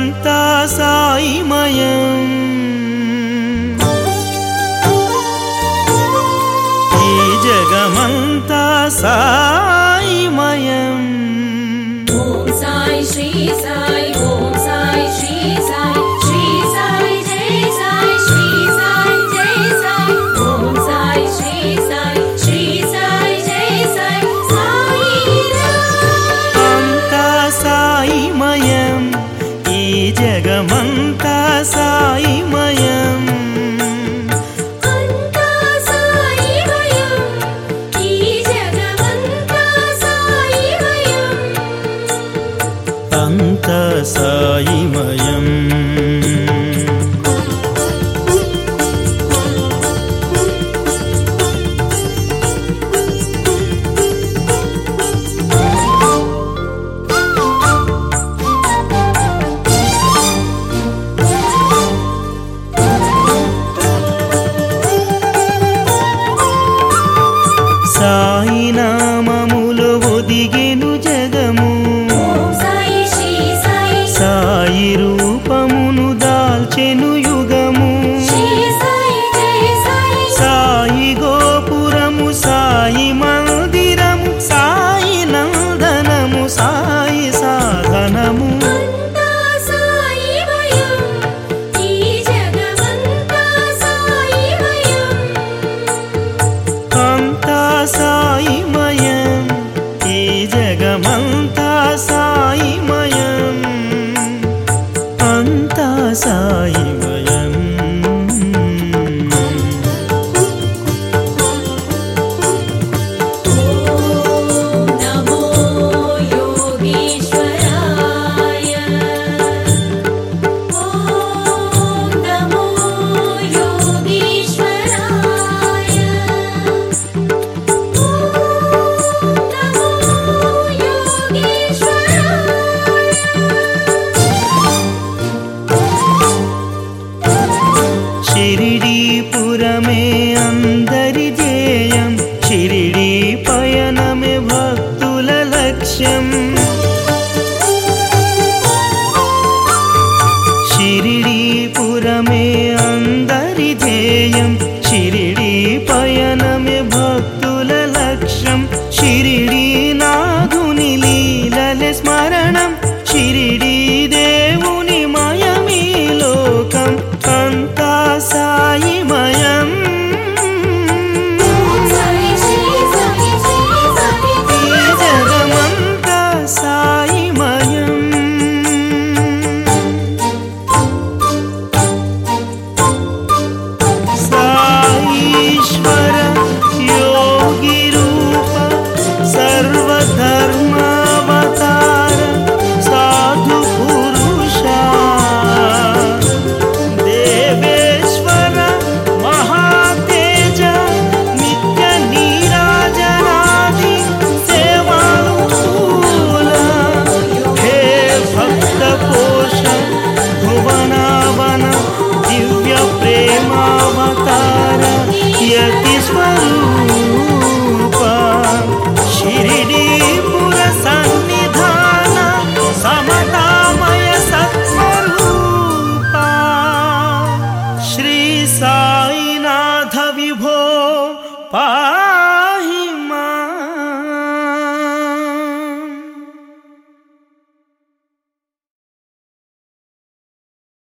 అంతా సాయిమయం. ఈ జగమంతా సాయిమయం. ఓం సాయి శ్రీ సాయి ఓం సాయి శ్రీ సాయి శ్రీ సాయి జై సాయి శ్రీ సాయి జై సాయి ఓం సాయి శ్రీ సాయి శ్రీ సాయి జై సాయి సాయి అంతా సాయిమయం. ఈ జగమంతా సాయిమయం. అంతా సాయిమయం. ఈ జగమంతా సాయిమయం. అంతా సాయిమయం. సాయి నామములో ఒదిగెను జగము. ఓం సాయి శ్రీ సాయి సాయి